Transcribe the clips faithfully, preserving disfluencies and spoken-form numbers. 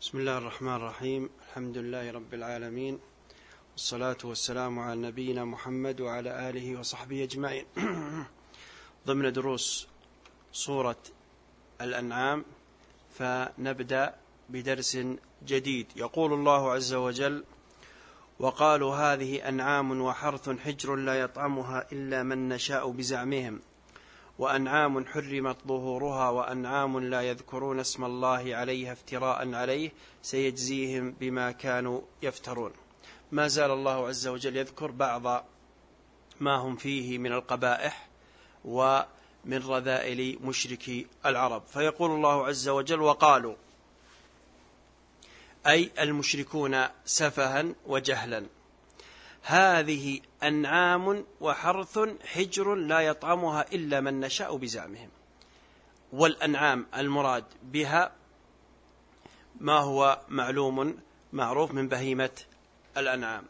بسم الله الرحمن الرحيم. الحمد لله رب العالمين، والصلاة والسلام على نبينا محمد وعلى آله وصحبه أجمعين. ضمن دروس سورة الأنعام، فنبدأ بدرس جديد. يقول الله عز وجل: وقالوا هذه أنعام وحرث حجر لا يطعمها إلا من نشاء بزعمهم، وأنعام حرمت ظهورها وأنعام لا يذكرون اسم الله عليها افتراء عليه سيجزيهم بما كانوا يفترون. ما زال الله عز وجل يذكر بعض ما هم فيه من القبائح ومن رذائل مشركي العرب، فيقول الله عز وجل: وقالوا، أي المشركون سفها وجهلا، هذه أنعام وحرث حجر لا يطعمها إلا من نشاء بزعمهم. والأنعام المراد بها ما هو معلوم معروف من بهيمة الأنعام،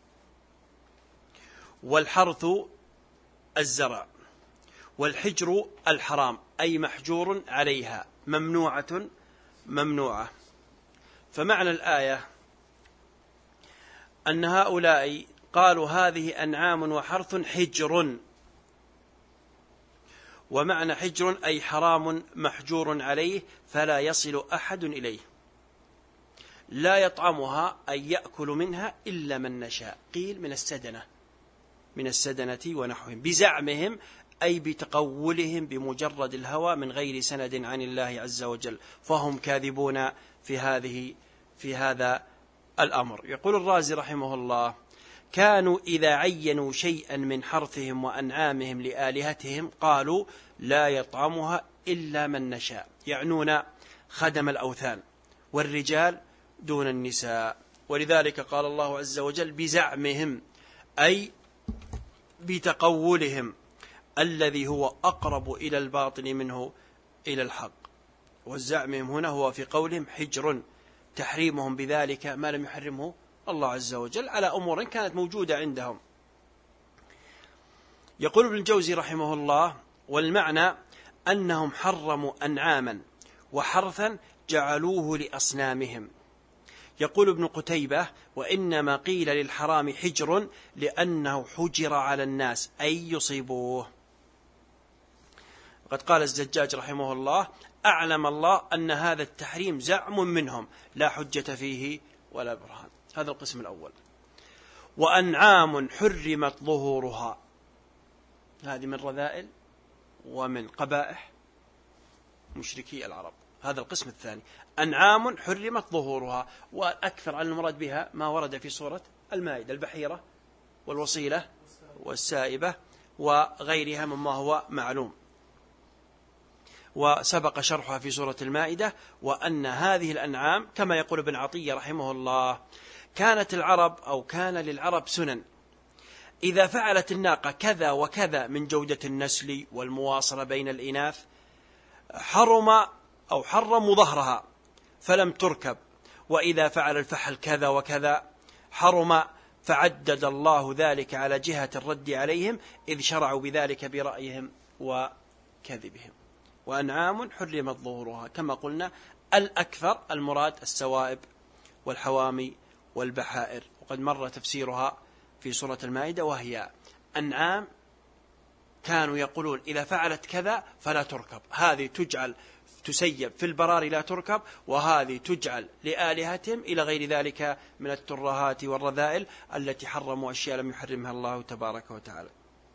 والحرث الزرع، والحجر الحرام أي محجور عليها، ممنوعة ممنوعة. فمعنى الآية أن هؤلاء قالوا هذه أنعام وحرث حجر، ومعنى حجر أي حرام محجور عليه فلا يصل أحد إليه، لا يطعمها أي يأكل منها إلا من نشاء. قيل من السدنة من السدنة ونحوهم، بزعمهم أي بتقولهم بمجرد الهوى من غير سند عن الله عز وجل، فهم كاذبون في هذه في هذا الأمر. يقول الرازي رحمه الله: كانوا إذا عينوا شيئا من حرثهم وأنعامهم لآلهتهم قالوا لا يطعمها إلا من نشاء، يعنون خدم الأوثان والرجال دون النساء. ولذلك قال الله عز وجل: بزعمهم أي بتقولهم الذي هو أقرب إلى الباطل منه إلى الحق. والزعمهم هنا هو في قولهم حجر، تحريمهم بذلك ما لم يحرمه الله عز وجل على أمور كانت موجودة عندهم. يقول ابن الجوزي رحمه الله: والمعنى أنهم حرموا أنعاما وحرثا جعلوه لأصنامهم. يقول ابن قتيبة: وإنما قيل للحرام حجر لأنه حجر على الناس أي يصيبوه. وقد قال الزجاج رحمه الله: أعلم الله أن هذا التحريم زعم منهم لا حجة فيه ولا برهان. هذا القسم الأول. وأنعام حرمت ظهورها، هذه من رذائل ومن قبائح مشركي العرب. هذا القسم الثاني، أنعام حرمت ظهورها، وأكثر عن المراد بها ما ورد في سورة المائدة: البحيرة والوصيلة والسائبة وغيرها مما هو معلوم، وسبق شرحها في سورة المائدة. وأن هذه الأنعام كما يقول ابن عطية رحمه الله: كانت العرب أو كان للعرب سنن، إذا فعلت الناقة كذا وكذا من جودة النسل والمواصلة بين الإناث حرم أو حرموا ظهرها فلم تركب، وإذا فعل الفحل كذا وكذا حرم، فعدد الله ذلك على جهة الرد عليهم إذ شرعوا بذلك برأيهم وكذبهم. وأنعام حرمت ظهورها كما قلنا الأكثر المراد السوائب والحوامي والبحائر، وقد مر تفسيرها في سورة المائدة، وهي أنعام كانوا يقولون إذا فعلت كذا فلا تركب، هذه تجعل تسيب في البراري لا تركب، وهذه تجعل لآلهتهم إلى غير ذلك من الترهات والرذائل التي حرموا أشياء لم يحرمها الله تبارك وتعالى.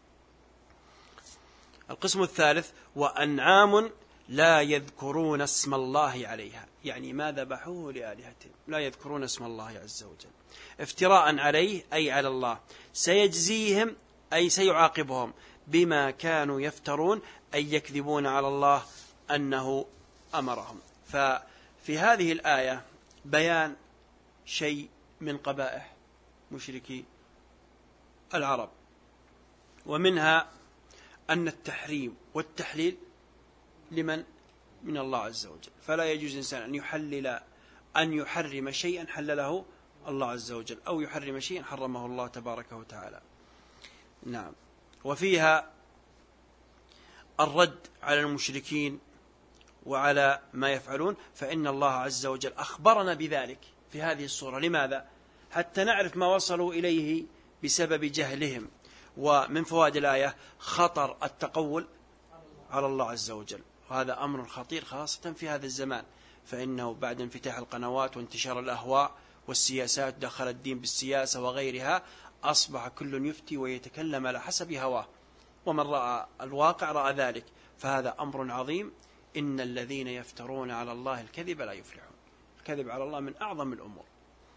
القسم الثالث: وأنعام لا يذكرون اسم الله عليها، يعني ما ذبحوه لآلهتهم، لا يذكرون اسم الله عز وجل افتراء عليه أي على الله، سيجزيهم أي سيعاقبهم بما كانوا يفترون أي يكذبون على الله أنه أمرهم. ففي هذه الآية بيان شيء من قبائح مشركي العرب، ومنها أن التحريم والتحليل لمن من الله عز وجل، فلا يجوز إنسان أن يحلل أن يحرم شيئا حلله الله عز وجل، أو يحرم شيئا حرمه الله تبارك وتعالى. نعم. وفيها الرد على المشركين وعلى ما يفعلون، فإن الله عز وجل أخبرنا بذلك في هذه الصورة. لماذا؟ حتى نعرف ما وصلوا إليه بسبب جهلهم. ومن فوائد الآية خطر التقول على الله عز وجل، وهذا أمر خطير خاصة في هذا الزمان، فإنه بعد انفتاح القنوات وانتشار الأهواء والسياسات، دخل الدين بالسياسة وغيرها، أصبح كل يفتي ويتكلم على حسب هواه، ومن رأى الواقع رأى ذلك، فهذا أمر عظيم. إن الذين يفترون على الله الكذب لا يفلحون. الكذب على الله من أعظم الأمور.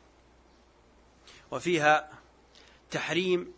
وفيها تحريم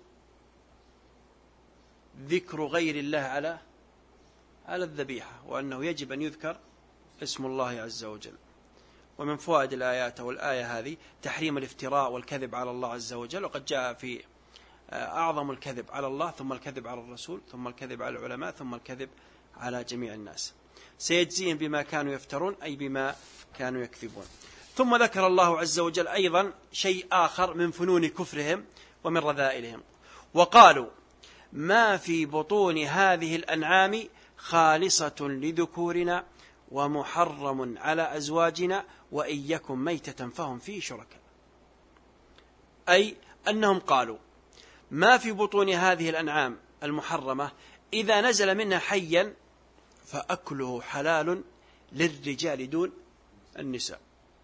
ذكر غير الله على على الذبيحة، وأنه يجب أن يذكر اسم الله عز وجل. ومن فوائد الآيات والآية هذه تحريم الافتراء والكذب على الله عز وجل، وقد جاء في أعظم الكذب على الله، ثم الكذب على الرسول، ثم الكذب على العلماء، ثم الكذب على جميع الناس. سيجزيهم بما كانوا يفترون، أي بما كانوا يكذبون. ثم ذكر الله عز وجل أيضا شيء آخر من فنون كفرهم ومن رذائلهم، وقالوا ما في بطون هذه الأنعام خالصة لذكورنا ومحرم على أزواجنا وإن يكن ميتة فهم فيه شركاء. أي أنهم قالوا ما في بطون هذه الأنعام المحرمة إذا نزل منها حيا فأكله حلال للرجال دون النساء،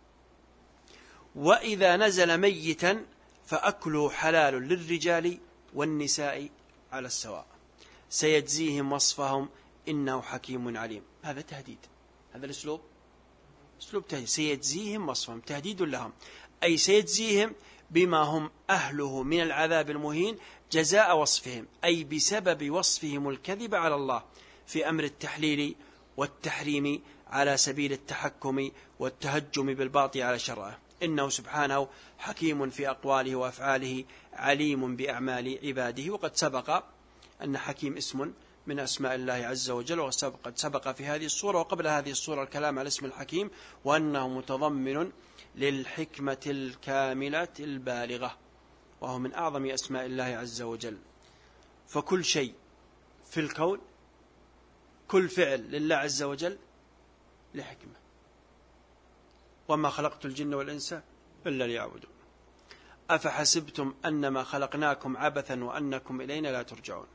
وإذا نزل ميتا فأكله حلال للرجال والنساء على السواء، سيجزيهم وصفهم إنه حكيم عليم. هذا تهديد، هذا الأسلوب أسلوب تهديد. سيجزيهم وصفهم، تهديد لهم، أي سيجزيهم بما هم أهله من العذاب المهين جزاء وصفهم، أي بسبب وصفهم الكذب على الله في أمر التحليل والتحريم على سبيل التحكم والتهجم بالباطل على شرعه. إنه سبحانه حكيم في أقواله وأفعاله عليم بأعمال عباده. وقد سبق أن حكيم اسم من أسماء الله عز وجل، وقد سبق في هذه الصورة وقبل هذه الصورة الكلام على اسم الحكيم، وأنه متضمن للحكمة الكاملة البالغة، وهو من أعظم أسماء الله عز وجل. فكل شيء في الكون، كل فعل لله عز وجل لحكمة. وما خلقت الجن والإنس إلا ليعبدون أفحسبتم أنما خلقناكم عبثا وأنكم إلينا لا ترجعون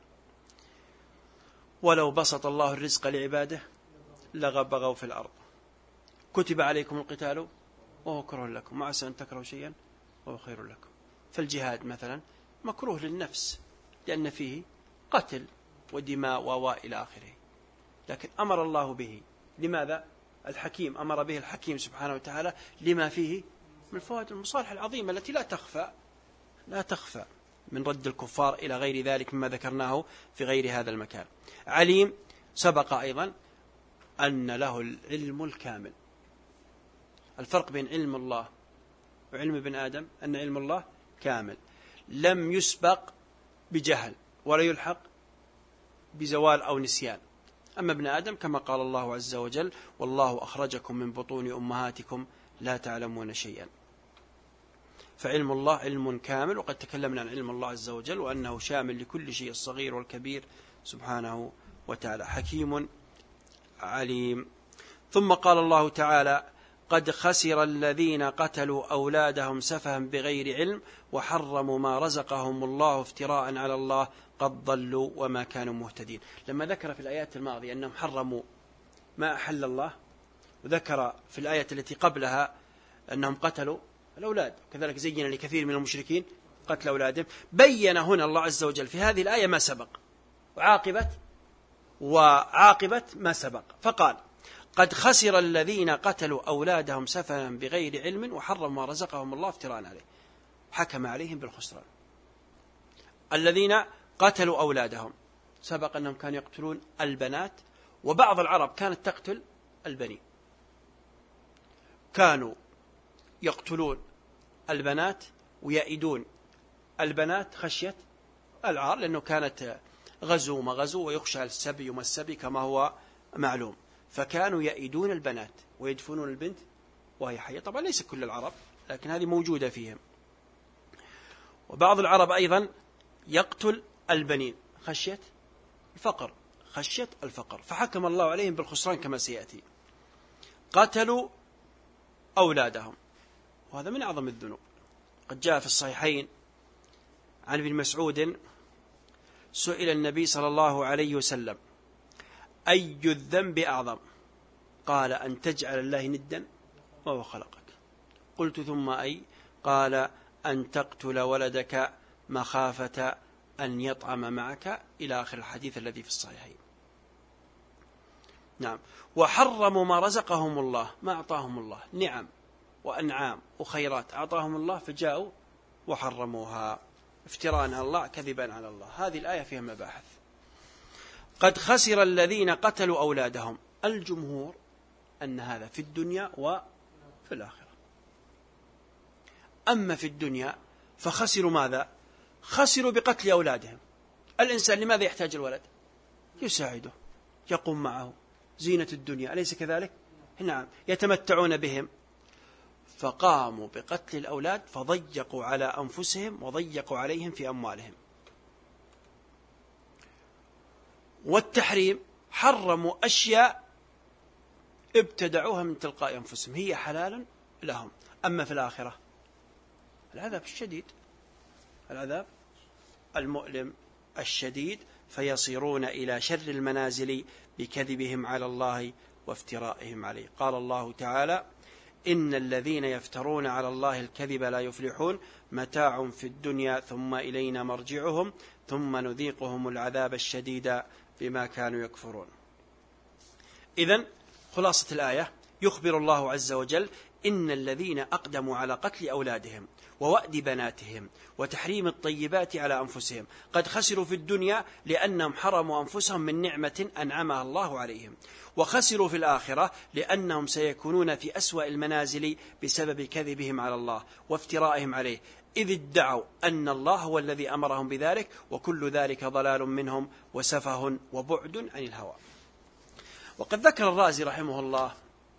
ولو بسط الله الرزق لعباده لبغوا في الأرض كتب عليكم القتال وهو كره لكم وعسى أن تكرهوا شيئا وهو خير لكم. فالجهاد مثلا مكروه للنفس لأن فيه قتل ودماء وواء إلى آخره، لكن أمر الله به. لماذا؟ الحكيم أمر به الحكيم سبحانه وتعالى لما فيه من فوائد المصالح العظيمة التي لا تخفى لا تخفى من رد الكفار إلى غير ذلك مما ذكرناه في غير هذا المكان. عليم سبق أيضا أن له العلم الكامل. الفرق بين علم الله وعلم ابن آدم أن علم الله كامل لم يسبق بجهل ولا يلحق بزوال أو نسيان. أما ابن آدم كما قال الله عز وجل والله أخرجكم من بطون أمهاتكم لا تعلمون شيئا. فعلم الله علم كامل، وقد تكلمنا عن علم الله عز وجل وأنه شامل لكل شيء الصغير والكبير سبحانه وتعالى. حكيم عليم. ثم قال الله تعالى قد خسر الذين قتلوا أولادهم سفها بغير علم وحرموا ما رزقهم الله افتراء على الله قد ضلوا وما كانوا مهتدين. لما ذكر في الآيات الماضية أنهم حرموا ما أحل الله، وذكر في الآية التي قبلها أنهم قتلوا الأولاد، كذلك زين لكثير من المشركين قتل أولادهم، بين هنا الله عز وجل في هذه الآية ما سبق وعاقبة وعاقبة ما سبق، فقال قد خسر الذين قتلوا أولادهم سفها بغير علم وحرموا ما رزقهم الله افتراء عليه، حكم عليهم بالخسران. الذين قتلوا أولادهم سبق أنهم كانوا يقتلون البنات، وبعض العرب كانت تقتل البنين، كانوا يقتلون البنات ويأيدون البنات خشية العار، لأنه كانت غزو ما غزو ويخشى السبي وما السبي كما هو معلوم، فكانوا يأيدون البنات ويدفنون البنت وهي حية. طبعا ليس كل العرب لكن هذه موجودة فيهم. وبعض العرب أيضا يقتل البنين خشية الفقر خشية الفقر فحكم الله عليهم بالخسران كما سيأتي. قتلوا أولادهم، وهذا من أعظم الذنوب. قد جاء في الصحيحين عن ابن مسعود سئل النبي صلى الله عليه وسلم: أي الذنب أعظم؟ قال: أن تجعل الله ندا وهو خلقك. قلت: ثم أي؟ قال: أن تقتل ولدك مخافة أن يطعم معك، إلى آخر الحديث الذي في الصحيحين. نعم. وحرموا ما رزقهم الله، ما أعطاهم الله نعم وأنعام وخيرات أعطاهم الله، فجاءوا وحرموها افتراء على الله، كذبا على الله. هذه الآية فيها مباحث. قد خسر الذين قتلوا أولادهم. الجمهور أن هذا في الدنيا وفي الآخرة. أما في الدنيا فخسروا ماذا؟ خسروا بقتل أولادهم. الإنسان لماذا يحتاج الولد؟ يساعده، يقوم معه، زينة الدنيا، أليس كذلك؟ نعم. يتمتعون بهم، فقاموا بقتل الأولاد فضيقوا على أنفسهم وضيقوا عليهم في أموالهم. والتحريم حرموا أشياء ابتدعوها من تلقاء أنفسهم، هي حلال لهم. أما في الآخرة العذاب الشديد، العذاب المؤلم الشديد، فيصيرون إلى شر المنازل بكذبهم على الله وافترائهم عليه. قال الله تعالى: إن الذين يفترون على الله الكذب لا يفلحون، متاع في الدنيا ثم إلينا مرجعهم ثم نذيقهم العذاب الشديد بما كانوا يكفرون. إذن خلاصة الآية: يخبر الله عز وجل إن الذين أقدموا على قتل أولادهم ووأد بناتهم وتحريم الطيبات على أنفسهم قد خسروا في الدنيا لأنهم حرموا أنفسهم من نعمة أنعمها الله عليهم، وخسروا في الآخرة لأنهم سيكونون في أسوأ المنازل بسبب كذبهم على الله وافترائهم عليه، إذ ادعوا أن الله هو الذي أمرهم بذلك، وكل ذلك ضلال منهم وسفه وبعد عن الهوى. وقد ذكر الرازي رحمه الله،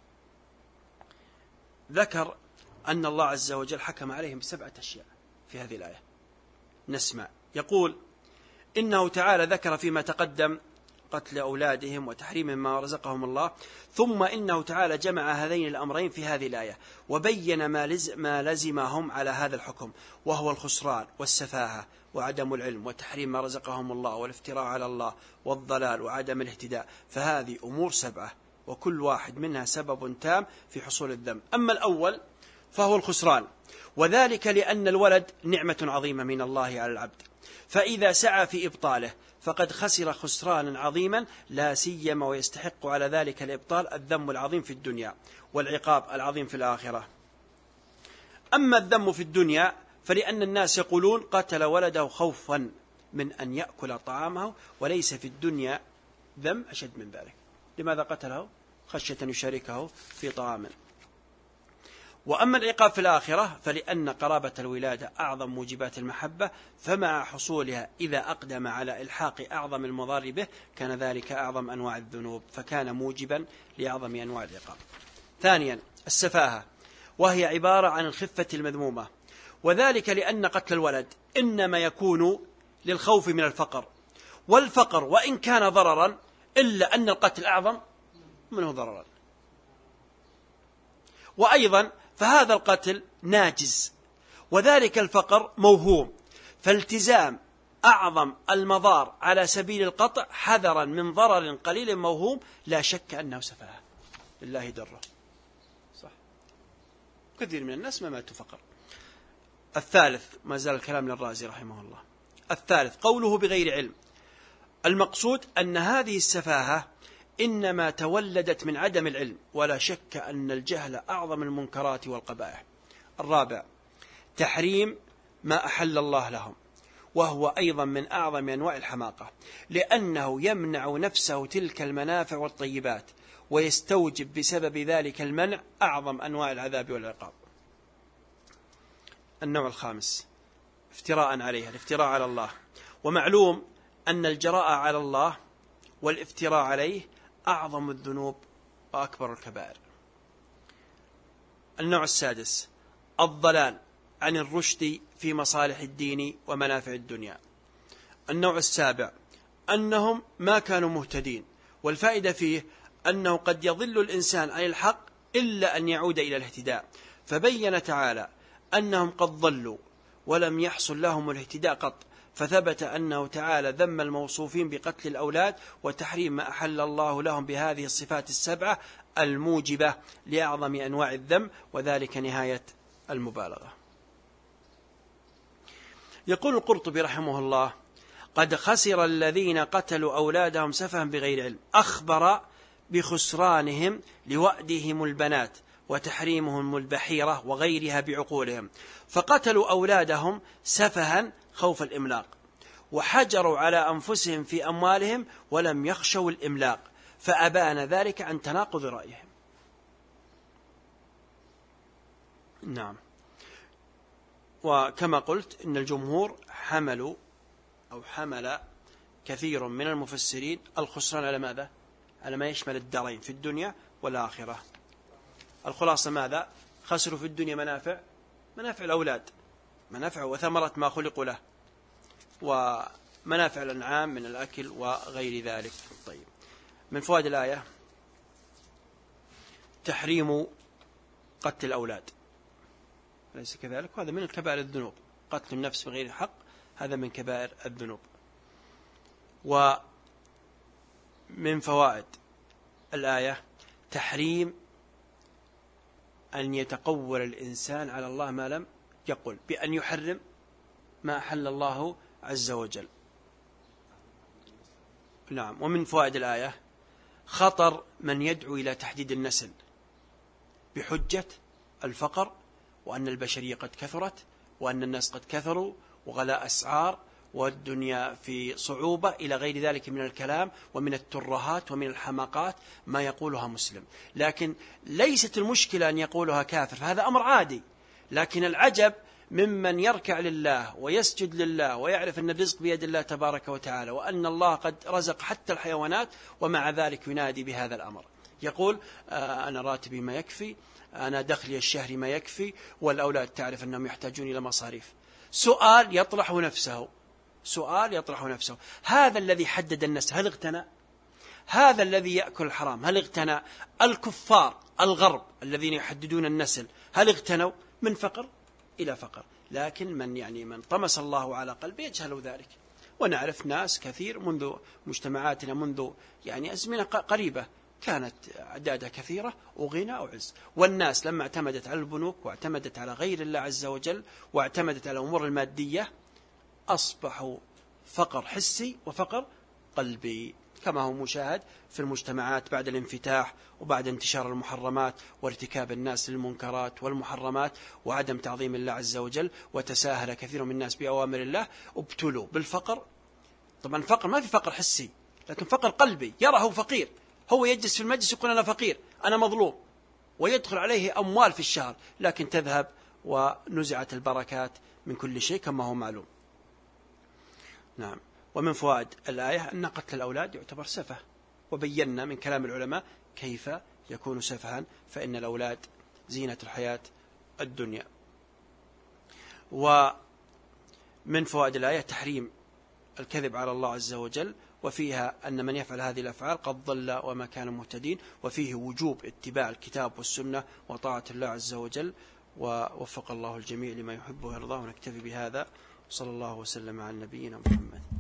ذكر أن الله عز وجل حكم عليهم بسبعة أشياء في هذه الآية. نسمع. يقول: إنه تعالى ذكر فيما تقدم قتل أولادهم وتحريم ما رزقهم الله، ثم إنه تعالى جمع هذين الأمرين في هذه الآية وبين ما, لز ما لزمهم على هذا الحكم، وهو الخسران والسفاهة وعدم العلم وتحريم ما رزقهم الله والافتراء على الله والضلال وعدم الاهتداء. فهذه أمور سبعة، وكل واحد منها سبب تام في حصول الذنب. أما الأول فهو الخسران، وذلك لأن الولد نعمة عظيمة من الله على العبد، فإذا سعى في إبطاله فقد خسر خسرانا عظيما لا سيما، ويستحق على ذلك الإبطال الذم العظيم في الدنيا والعقاب العظيم في الآخرة. أما الذم في الدنيا فلأن الناس يقولون قتل ولده خوفا من أن يأكل طعامه، وليس في الدنيا ذم أشد من ذلك. لماذا قتله؟ خشية يشاركه في طعامه. وأما العقاب في الآخرة فلأن قرابة الولادة أعظم موجبات المحبة، فمع حصولها إذا أقدم على إلحاق أعظم المضار به كان ذلك أعظم أنواع الذنوب، فكان موجبا لأعظم أنواع العقاب. ثانيا السفاهة، وهي عبارة عن الخفة المذمومة، وذلك لأن قتل الولد إنما يكون للخوف من الفقر، والفقر وإن كان ضررا إلا أن القتل أعظم منه ضررا. وأيضا فهذا القتل ناجز، وذلك الفقر موهوم، فالتزام أعظم المضار على سبيل القطع حذرا من ضرر قليل موهوم لا شك أنه سفاهة لله دره. صح، كثير من الناس ما ماتوا فقر. الثالث، ما زال الكلام للرازي رحمه الله، الثالث قوله بغير علم، المقصود أن هذه السفاهة إنما تولدت من عدم العلم، ولا شك أن الجهل أعظم المنكرات والقبائح. الرابع تحريم ما أحل الله لهم، وهو أيضا من أعظم أنواع الحماقة، لأنه يمنع نفسه تلك المنافع والطيبات، ويستوجب بسبب ذلك المنع أعظم أنواع العذاب والعقاب. النوع الخامس افتراء عليها، الافتراء على الله، ومعلوم أن الجراءة على الله والافتراء عليه أعظم الذنوب وأكبر الكبائر. النوع السادس الضلال عن الرشد في مصالح الدين ومنافع الدنيا. النوع السابع أنهم ما كانوا مهتدين، والفائدة فيه أنه قد يضل الإنسان عن الحق إلا أن يعود إلى الاهتداء. فبين تعالى أنهم قد ضلوا ولم يحصل لهم الاهتداء قط، فثبت أنه تعالى ذم الموصوفين بقتل الأولاد وتحريم ما أحل الله لهم بهذه الصفات السبعة الموجبة لأعظم أنواع الذم، وذلك نهاية المبالغة. يقول القرطبي رحمه الله: قد خسر الذين قتلوا أولادهم سفها بغير علم، أخبر بخسرانهم لوأدهم البنات وتحريمهم البحيرة وغيرها بعقولهم، فقتلوا أولادهم سفها خوف الإملاق، وحجروا على أنفسهم في أموالهم ولم يخشوا الإملاق، فأبان ذلك عن تناقض رأيهم. نعم. وكما قلت إن الجمهور حملوا أو حمل كثير من المفسرين الخسران على ماذا؟ على ما يشمل الدارين في الدنيا والآخرة. الخلاصة ماذا؟ خسروا في الدنيا منافع منافع الأولاد، منافع وثمرة ما خلقوا له، ومنافع الأنعام من الأكل وغير ذلك. طيب، من فوائد الآية تحريم قتل الأولاد، أليس كذلك؟ وهذا من الكبائر الذنوب، قتل النفس بغير حق هذا من كبائر الذنوب. ومن فوائد الآية تحريم أن يتقول الإنسان على الله ما لم يقل، بأن يحرم ما أحل الله عز وجل. نعم. ومن فوائد الآية خطر من يدعو إلى تحديد النسل بحجة الفقر، وأن البشرية قد كثرت، وأن الناس قد كثروا، وغلاء أسعار، والدنيا في صعوبة، إلى غير ذلك من الكلام ومن الترهات ومن الحماقات ما يقولها مسلم. لكن ليست المشكلة أن يقولها كافر، فهذا أمر عادي. لكن العجب ممن يركع لله ويسجد لله ويعرف أن الرزق بيد الله تبارك وتعالى، وأن الله قد رزق حتى الحيوانات، ومع ذلك ينادي بهذا الأمر، يقول آه أنا راتبي ما يكفي، أنا دخلي الشهري ما يكفي، والأولاد تعرف أنهم يحتاجون إلى مصاريف. سؤال يطرح نفسه سؤال يطرح نفسه هذا الذي حدد النسل هل اغتنى؟ هذا الذي يأكل الحرام هل اغتنى؟ الكفار الغرب الذين يحددون النسل هل اغتنوا؟ من فقر إلى فقر. لكن من يعني من طمس الله على قلبه يجهل ذلك. ونعرف ناس كثير منذ مجتمعاتنا منذ يعني أزمنة قريبة كانت أعدادها كثيرة وغنى وعز، والناس لما اعتمدت على البنوك واعتمدت على غير الله عز وجل واعتمدت على الأمور المادية أصبحوا فقر حسي وفقر قلبي، كما هو مشاهد في المجتمعات بعد الانفتاح وبعد انتشار المحرمات وارتكاب الناس للمنكرات والمحرمات وعدم تعظيم الله عز وجل، وتساهل كثير من الناس بأوامر الله، ابتلوا بالفقر. طبعا فقر ما في فقر حسي، لكن فقر قلبي، يراه فقير، هو يجلس في المجلس يقول أنا فقير أنا مظلوم، ويدخل عليه أموال في الشهر، لكن تذهب ونزعت البركات من كل شيء كما هو معلوم. نعم. ومن فوائد الآية أن قتل الأولاد يعتبر سفه، وبينا من كلام العلماء كيف يكون سفها، فإن الأولاد زينة الحياة الدنيا. ومن فوائد الآية تحريم الكذب على الله عز وجل، وفيها أن من يفعل هذه الأفعال قد ضل وما كانوا مهتدين، وفيه وجوب اتباع الكتاب والسنة وطاعة الله عز وجل. ووفق الله الجميع لما يحبه ويرضاه، ونكتفي بهذا. صلى الله وسلم على نبينا محمد.